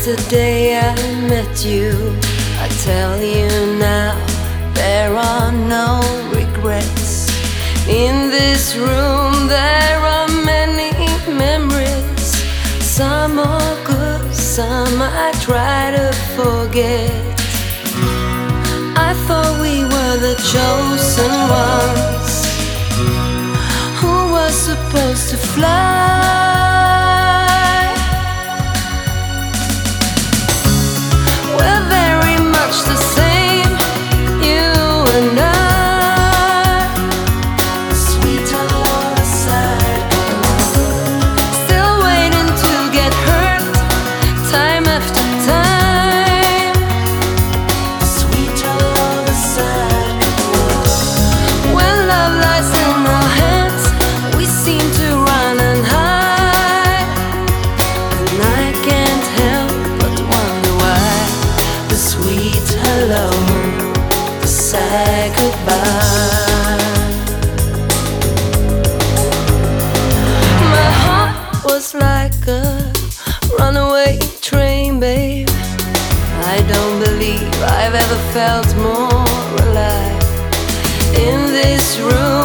the day I met you. I tell you now, there are no regrets. In this room there are many memories. Some are good, some I try to forget. I thought we were the chosen ones who were supposed to fly. We're very much the same, you and I. Sweet on the side, still waiting to get hurt, time after time. Sweet on the side. When love lies in our hands, we seem to run and hide, and I can't help but wonder why the sweet hello, the sad goodbye. My heart was like a runaway train, babe. I don't believe I've ever felt more alive. In this room